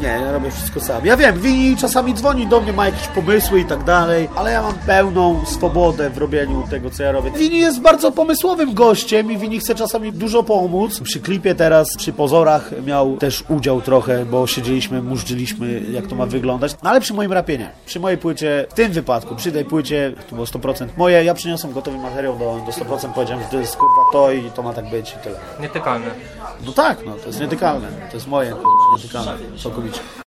Nie, ja robię wszystko sam. Ja wiem, Wini czasami dzwoni do mnie, ma jakieś pomysły i tak dalej, ale ja mam pełną swobodę w robieniu tego, co ja robię. Wini jest bardzo pomysłowym gościem i Wini chce czasami dużo pomóc. Przy klipie teraz, przy pozorach miał też udział trochę, bo siedzieliśmy, mużdżyliśmy, jak to ma wyglądać. No ale przy moim rapie nie. Przy mojej płycie, w tym wypadku, przy tej płycie, to było 100% moje, ja przyniosłem gotowy materiał do 100%, powiedziałem, że to jest kurwa to i to ma tak być i tyle. Nietykalne. No tak, no to jest nietykalne. To jest moje, nietykalne, całkowicie.